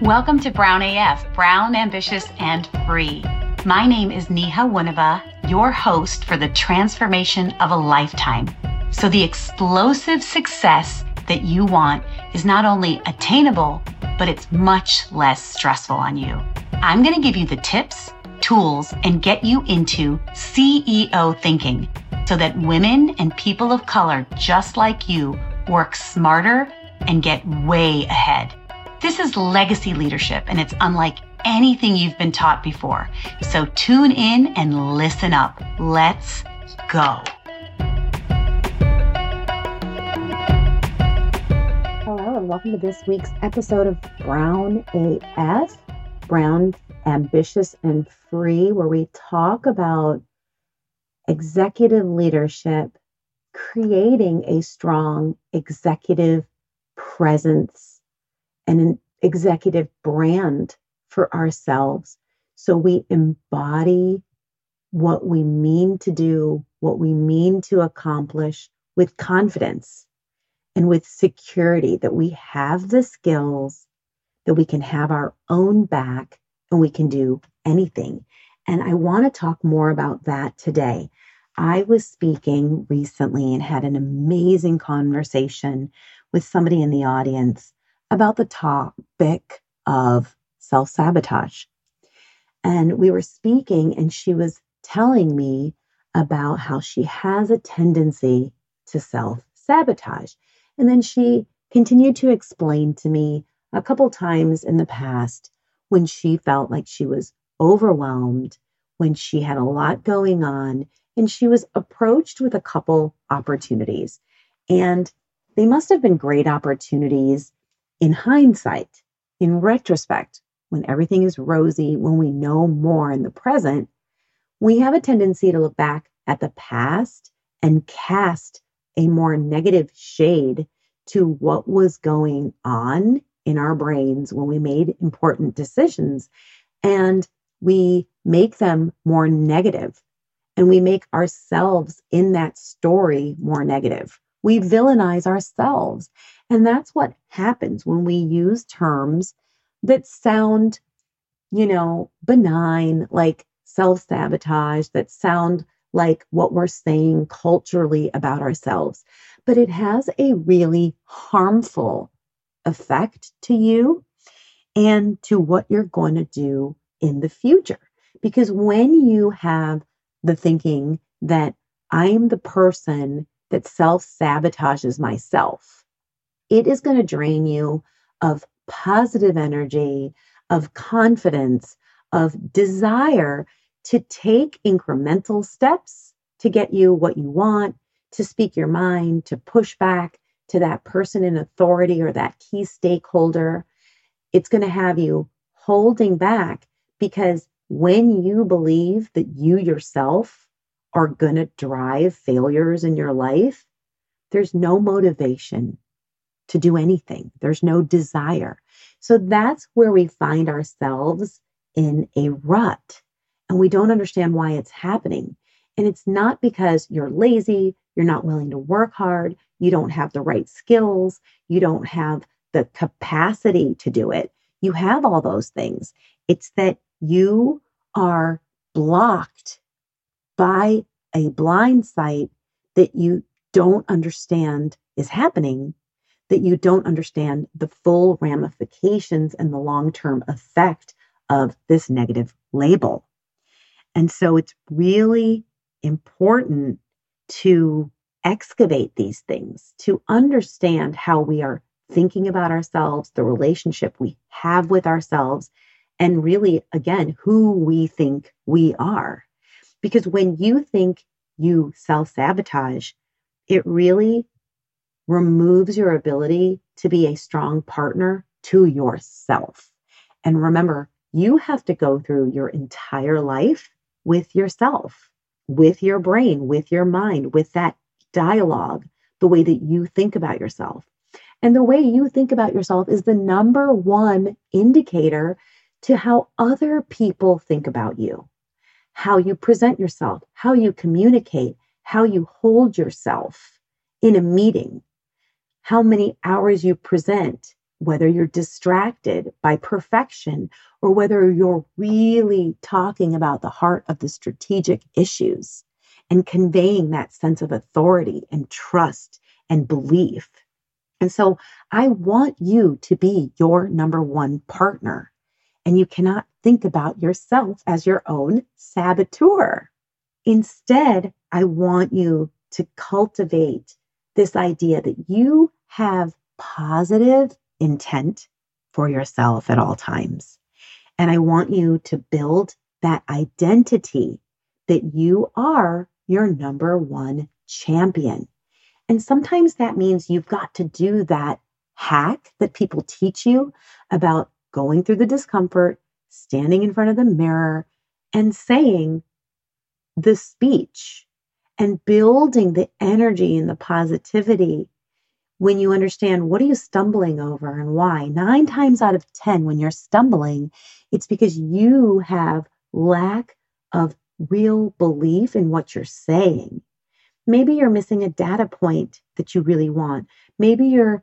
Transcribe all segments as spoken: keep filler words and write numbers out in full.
Welcome to Brown A F, Brown, Ambitious, and Free. My name is Neha Winneba, your host for the transformation of a lifetime. So the explosive success that you want is not only attainable, but it's much less stressful on you. I'm going to give you the tips, tools, and get you into C E O thinking so that women and people of color just like you work smarter and get way ahead. This is legacy leadership, and it's unlike anything you've been taught before. So tune in and listen up. Let's go. Hello, and welcome to this week's episode of Brown A F, Brown, Ambitious, and Free, where we talk about executive leadership, creating a strong executive presence and an executive brand for ourselves. So we embody what we mean to do, what we mean to accomplish with confidence and with security that we have the skills, that we can have our own back, and we can do anything. And I want to talk more about that today. I was speaking recently and had an amazing conversation with somebody in the audience about the topic of self-sabotage. And we were speaking, and she was telling me about how she has a tendency to self-sabotage. And then she continued to explain to me a couple times in the past when she felt like she was overwhelmed, when she had a lot going on, and she was approached with a couple opportunities. And they must have been great opportunities in hindsight, in retrospect, when everything is rosy, when we know more in the present. We have a tendency to look back at the past and cast a more negative shade to what was going on in our brains when we made important decisions. And we make them more negative, and we make ourselves in that story more negative. We villainize ourselves. And that's what happens when we use terms that sound, you know, benign, like self-sabotage, that sound like what we're saying culturally about ourselves. But it has a really harmful effect to you and to what you're going to do in the future. Because when you have the thinking that I'm the person that self-sabotages myself, it is going to drain you of positive energy, of confidence, of desire to take incremental steps to get you what you want, to speak your mind, to push back to that person in authority or that key stakeholder. It's going to have you holding back, because when you believe that you yourself are going to drive failures in your life, there's no motivation to do anything. There's no desire. So that's where we find ourselves in a rut, and we don't understand why it's happening. And it's not because you're lazy, you're not willing to work hard, you don't have the right skills, you don't have the capacity to do it. You have all those things. It's that you are blocked by a blind sight that you don't understand is happening, that you don't understand the full ramifications and the long-term effect of this negative label. And so it's really important to excavate these things, to understand how we are thinking about ourselves, the relationship we have with ourselves, and really, again, who we think we are. Because when you think you self-sabotage, it really removes your ability to be a strong partner to yourself. And remember, you have to go through your entire life with yourself, with your brain, with your mind, with that dialogue, the way that you think about yourself. And the way you think about yourself is the number one indicator to how other people think about you, how you present yourself, how you communicate, how you hold yourself in a meeting, how many hours you present, whether you're distracted by perfection or whether you're really talking about the heart of the strategic issues and conveying that sense of authority and trust and belief. And so I want you to be your number one partner. And you cannot think about yourself as your own saboteur. Instead, I want you to cultivate this idea that you have positive intent for yourself at all times. And I want you to build that identity that you are your number one champion. And sometimes that means you've got to do that hack that people teach you about going through the discomfort, standing in front of the mirror, and saying the speech and building the energy and the positivity when you understand what are you stumbling over and why. Nine times out of ten, when you're stumbling, it's because you have lack of real belief in what you're saying. Maybe you're missing a data point that you really want. Maybe you're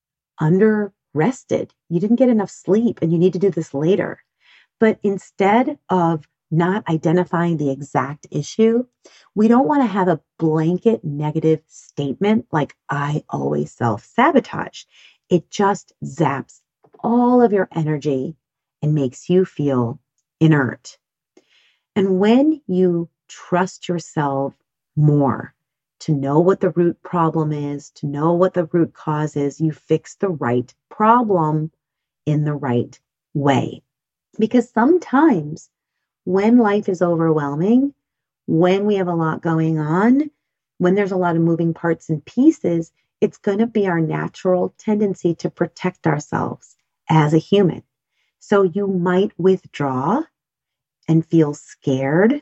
under rested. You didn't get enough sleep and you need to do this later. But instead of not identifying the exact issue, we don't want to have a blanket negative statement like I always self-sabotage. It just zaps all of your energy and makes you feel inert. And when you trust yourself more to know what the root problem is, to know what the root cause is, you fix the right problem in the right way. Because sometimes when life is overwhelming, when we have a lot going on, when there's a lot of moving parts and pieces, it's going to be our natural tendency to protect ourselves as a human. So you might withdraw and feel scared,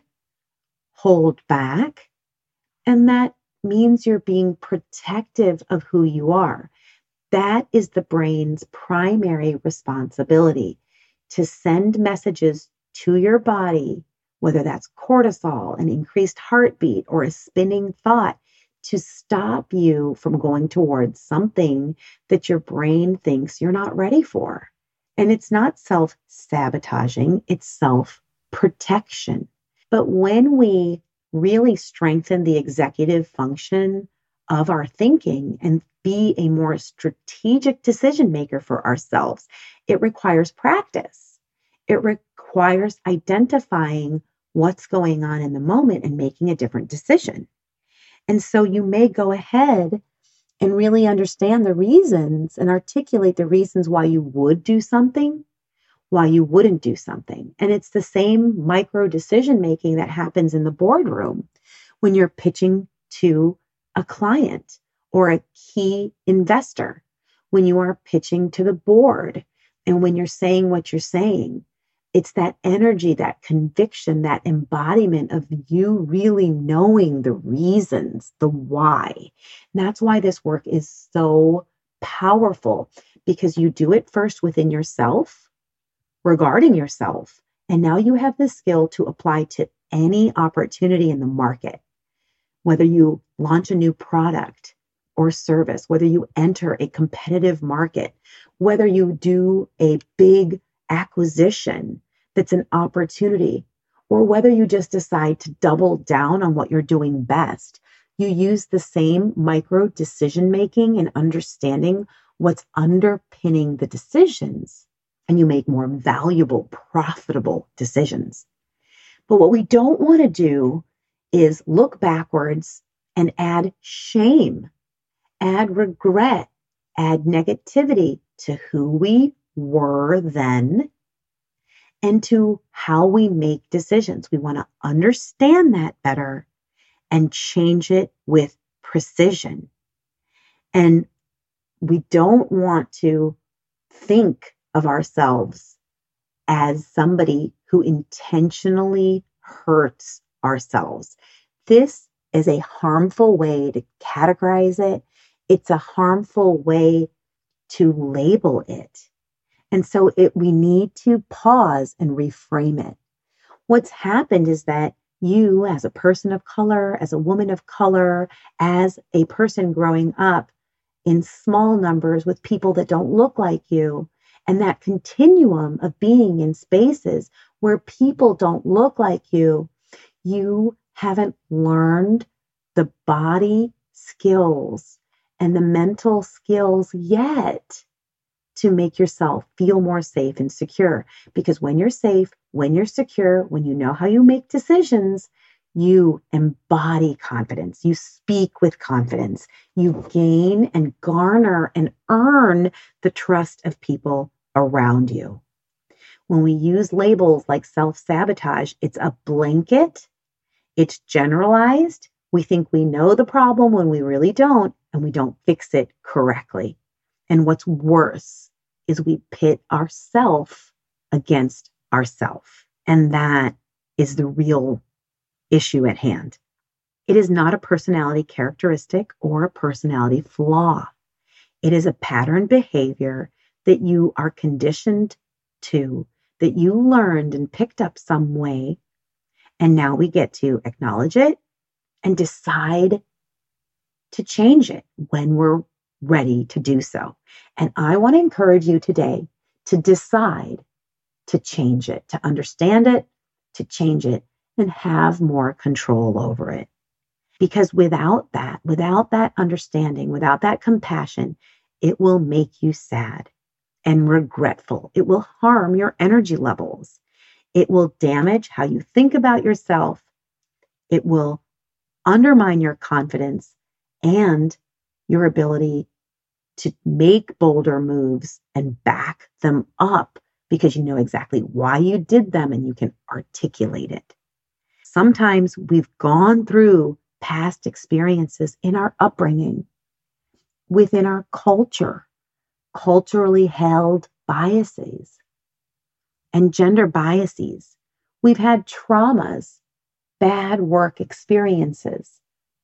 hold back, and that means you're being protective of who you are. That is the brain's primary responsibility, to send messages to your body, whether that's cortisol, an increased heartbeat, or a spinning thought, to stop you from going towards something that your brain thinks you're not ready for. And it's not self-sabotaging, it's self-protection. But when we really strengthen the executive function of our thinking and be a more strategic decision maker for ourselves, it requires practice. It requires identifying what's going on in the moment and making a different decision. And so you may go ahead and really understand the reasons and articulate the reasons why you would do something, why you wouldn't do something. And it's the same micro decision making that happens in the boardroom when you're pitching to a client or a key investor, when you are pitching to the board, and when you're saying what you're saying. It's that energy, that conviction, that embodiment of you really knowing the reasons, the why. And that's why this work is so powerful, because you do it first within yourself, regarding yourself. And now you have the skill to apply to any opportunity in the market, whether you launch a new product or service, whether you enter a competitive market, whether you do a big acquisition that's an opportunity, or whether you just decide to double down on what you're doing best. You use the same micro decision making and understanding what's underpinning the decisions, and you make more valuable, profitable decisions. But what we don't want to do is look backwards and add shame, add regret, add negativity to who we were then and to how we make decisions. We want to understand that better and change it with precision. And we don't want to think of ourselves as somebody who intentionally hurts ourselves. This is a harmful way to categorize it. It's a harmful way to label it. And so it, we need to pause and reframe it. What's happened is that you, as a person of color, as a woman of color, as a person growing up in small numbers with people that don't look like you. And that continuum of being in spaces where people don't look like you, you haven't learned the body skills and the mental skills yet to make yourself feel more safe and secure. Because when you're safe, when you're secure, when you know how you make decisions, you embody confidence. You speak with confidence. You gain and garner and earn the trust of people around you. When we use labels like self-sabotage, it's a blanket. It's generalized. We think we know the problem when we really don't, and we don't fix it correctly. And what's worse is we pit ourself against ourself. And that is the real issue at hand. It is not a personality characteristic or a personality flaw. It is a pattern behavior that you are conditioned to, that you learned and picked up some way. And now we get to acknowledge it and decide to change it when we're ready to do so. And I want to encourage you today to decide to change it, to understand it, to change it, and have more control over it. Because without that, without that understanding, without that compassion, it will make you sad and regretful. It will harm your energy levels. It will damage how you think about yourself. It will undermine your confidence and your ability to make bolder moves and back them up because you know exactly why you did them and you can articulate it. Sometimes we've gone through past experiences in our upbringing, within our culture, culturally held biases and gender biases. We've had traumas, bad work experiences,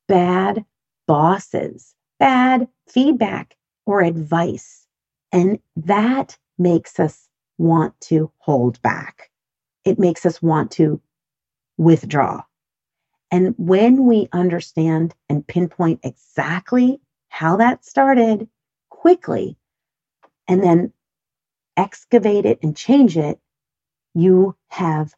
bad bosses, bad feedback or advice. And that makes us want to hold back. It makes us want to withdraw. And when we understand and pinpoint exactly how that started quickly, and then excavate it and change it, you have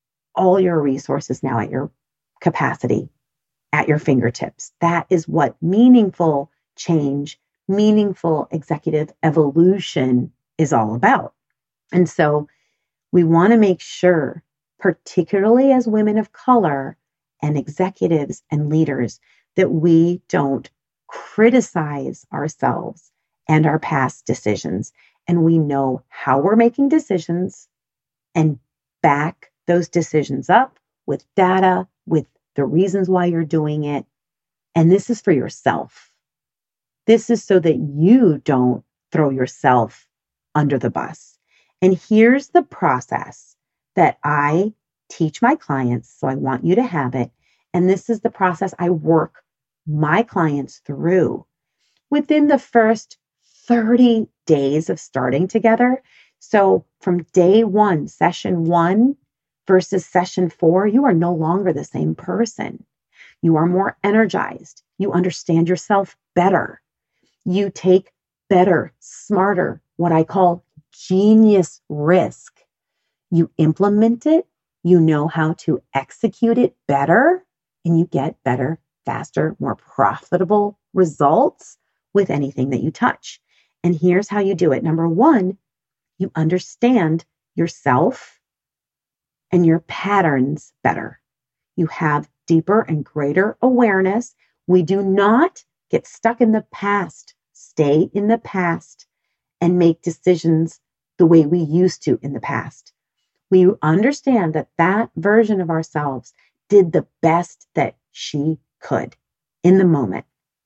all your resources now at your capacity, at your fingertips. That is what meaningful change, meaningful executive evolution is all about. And so we want to make sure, particularly as women of color and executives and leaders, that we don't criticize ourselves and our past decisions. And we know how we're making decisions and back those decisions up with data, with the reasons why you're doing it. And this is for yourself. This is so that you don't throw yourself under the bus. And here's the process that I teach my clients. So I want you to have it. And this is the process I work my clients through within the first thirty days of starting together. So from day one, session one versus session four, you are no longer the same person. You are more energized. You understand yourself better. You take better, smarter, what I call genius risk. You implement it. You know how to execute it better, and you get better, faster, more profitable results with anything that you touch. And here's how you do it. Number one, you understand yourself and your patterns better. You have deeper and greater awareness. We do not get stuck in the past, stay in the past, and make decisions the way we used to in the past. We understand that that version of ourselves did the best that she could in the moment.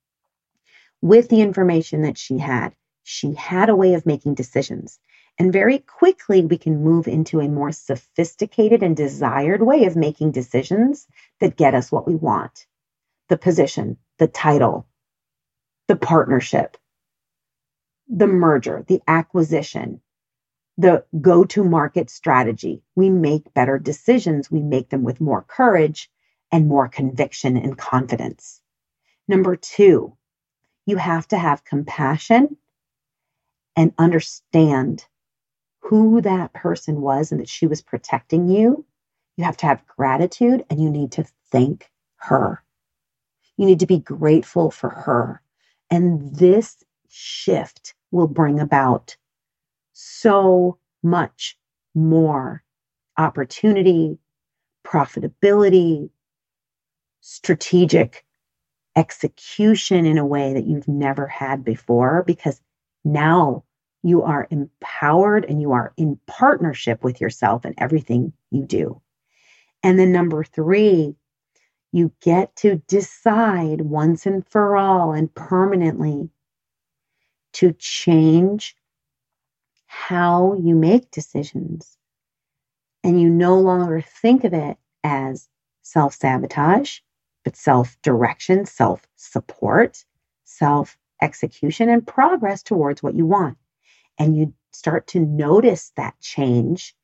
With the information that she had, she had a way of making decisions. And very quickly, we can move into a more sophisticated and desired way of making decisions that get us what we want. The position, the title, the partnership, the merger, the acquisition, the go-to-market strategy. We make better decisions. We make them with more courage and more conviction and confidence. Number two, You have to have compassion and understand who that person was and that she was protecting you. You have to have gratitude and you need to thank her. You need to be grateful for her. And this shift will bring about so much more opportunity, profitability, strategic execution in a way that you've never had before, because now you are empowered and you are in partnership with yourself in everything you do. And then number three, you get to decide once and for all and permanently to change how you make decisions. And you no longer think of it as self-sabotage, but self-direction, self-support, self-execution, and progress towards what you want. And you start to notice that change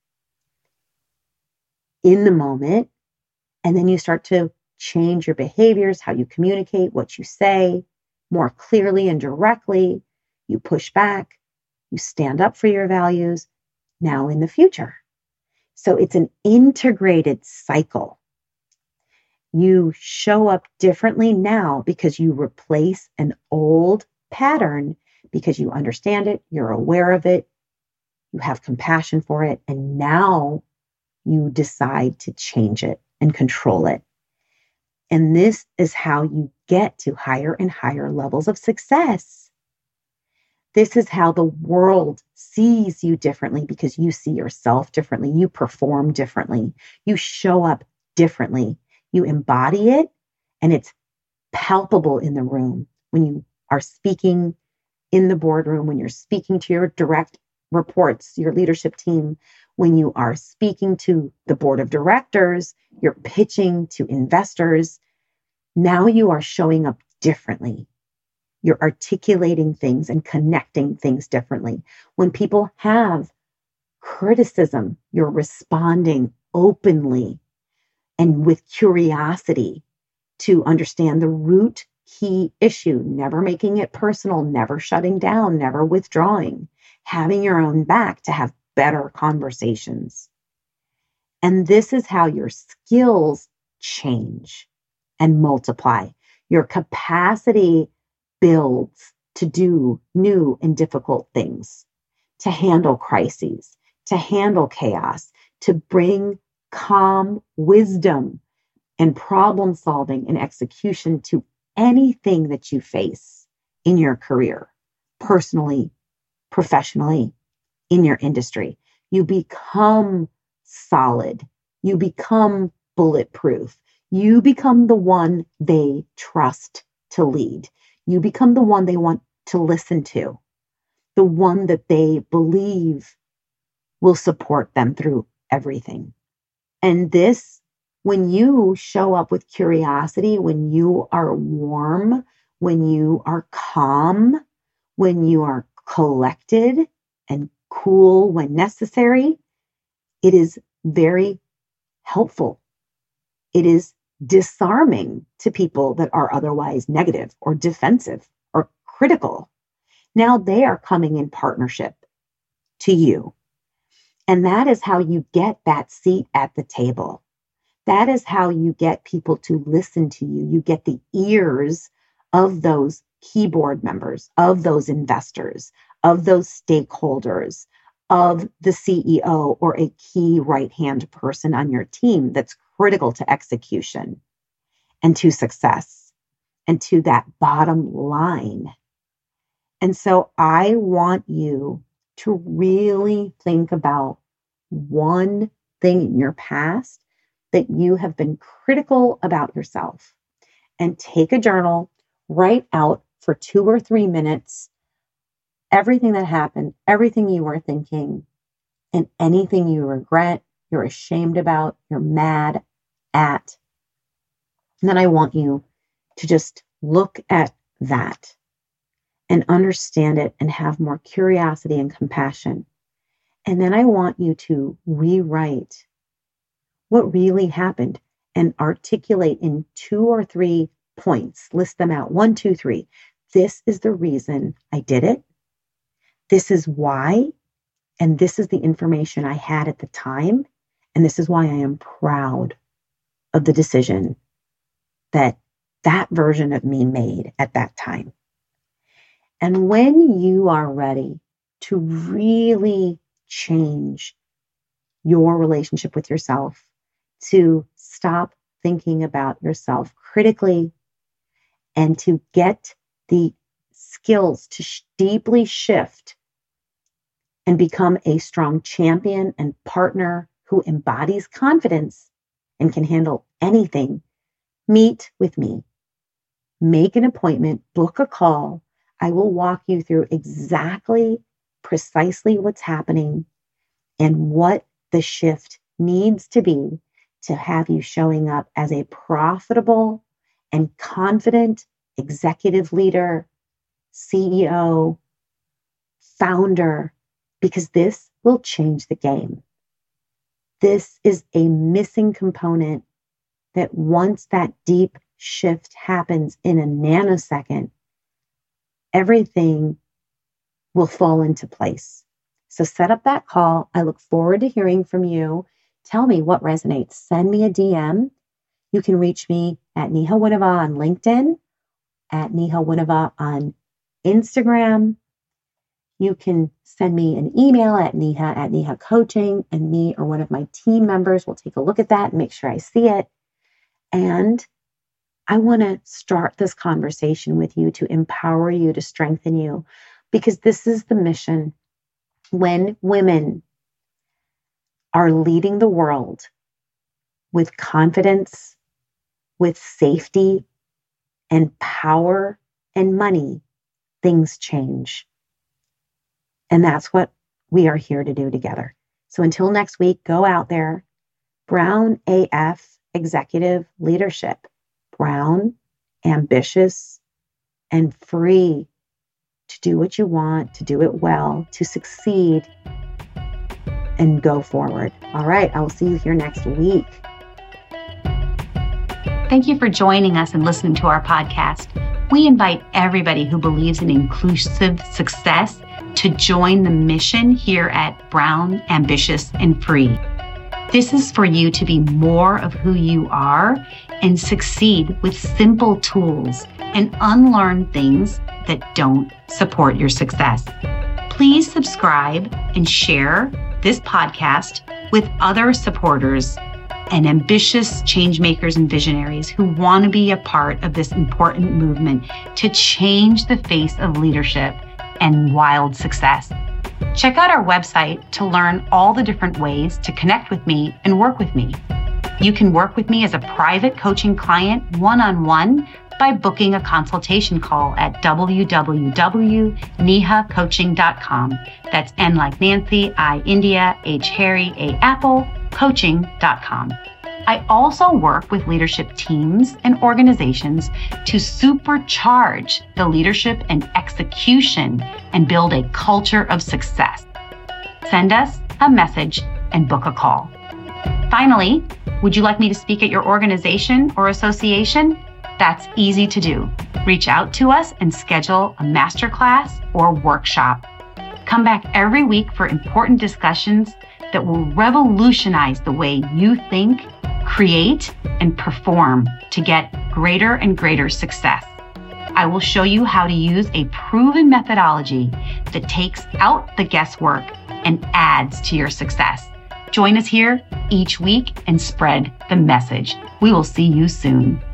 in the moment. And then you start to change your behaviors, how you communicate, what you say more clearly and directly. You push back, you stand up for your values now in the future. So it's an integrated cycle. You show up differently now because you replace an old pattern because you understand it, you're aware of it, you have compassion for it, and now you decide to change it and control it. And this is how you get to higher and higher levels of success. This is how the world sees you differently because you see yourself differently. You perform differently. You show up differently. You embody it, and it's palpable in the room when you are speaking in the boardroom, when you're speaking to your direct reports, your leadership team, when you are speaking to the board of directors, you're pitching to investors. Now you are showing up differently. You're articulating things and connecting things differently. When people have criticism, you're responding openly and with curiosity to understand the root key issue, never making it personal, never shutting down, never withdrawing, having your own back to have better conversations. And this is how your skills change and multiply. Your capacity builds to do new and difficult things, to handle crises, to handle chaos, to bring calm wisdom and problem solving and execution to anything that you face in your career, personally, professionally, in your industry. You become solid. You become bulletproof. You become the one they trust to lead. You become the one they want to listen to, the one that they believe will support them through everything. And this, when you show up with curiosity, when you are warm, when you are calm, when you are collected and cool when necessary, it is very helpful. It is disarming to people that are otherwise negative or defensive or critical. Now they are coming in partnership to you. And that is how you get that seat at the table. That is how you get people to listen to you. You get the ears of those key board members, of those investors, of those stakeholders, of the C E O or a key right-hand person on your team that's critical to execution and to success and to that bottom line. And so I want you to really think about one thing in your past that you have been critical about yourself, and take a journal, write out for two or three minutes everything that happened, everything you were thinking, and anything you regret, you're ashamed about, you're mad at. And then I want you to just look at that and understand it and have more curiosity and compassion. And then I want you to rewrite what really happened and articulate in two or three points. List them out. One, two, three. this is the reason I did it. This is why. And this is the information I had at the time. And this is why I am proud of the decision that that version of me made at that time. And when you are ready to really change your relationship with yourself, to stop thinking about yourself critically, and to get the skills to sh- deeply shift and become a strong champion and partner who embodies confidence and can handle anything, meet with me. Make an appointment, book a call. I will walk you through exactly, precisely what's happening and what the shift needs to be to have you showing up as a profitable and confident executive leader, C E O, founder, because this will change the game. This is a missing component that once that deep shift happens in a nanosecond, everything will fall into place. So set up that call. I look forward to hearing from you. Tell me what resonates. Send me a D M. You can reach me at Neha Wunava on LinkedIn, at Neha Wunava on Instagram. You can send me an email at Neha at Neha Coaching, and me or one of my team members will take a look at that and make sure I see it. And I want to start this conversation with you to empower you, to strengthen you, because this is the mission. When women are leading the world with confidence, with safety and power and money, things change. And that's what we are here to do together. So until next week, go out there. Brown A F Executive Leadership. Brown, ambitious, and free to do what you want, to do it well, to succeed, and go forward. All right, I will see you here next week. Thank you for joining us and listening to our podcast. We invite everybody who believes in inclusive success to join the mission here at Brown, Ambitious, and Free. This is for you to be more of who you are and succeed with simple tools and unlearn things that don't support your success. Please subscribe and share this podcast with other supporters and ambitious change makers and visionaries who want to be a part of this important movement to change the face of leadership and wild success. Check out our website to learn all the different ways to connect with me and work with me. You can work with me as a private coaching client one-on-one by booking a consultation call at w w w dot neha coaching dot com. That's N like Nancy, I India, H Harry, A Apple, coaching dot com. I also work with leadership teams and organizations to supercharge the leadership and execution and build a culture of success. Send us a message and book a call. Finally, would you like me to speak at your organization or association? That's easy to do. Reach out to us and schedule a masterclass or workshop. Come back every week for important discussions that will revolutionize the way you think, create, and perform to get greater and greater success. I will show you how to use a proven methodology that takes out the guesswork and adds to your success. Join us here each week and spread the message. We will see you soon.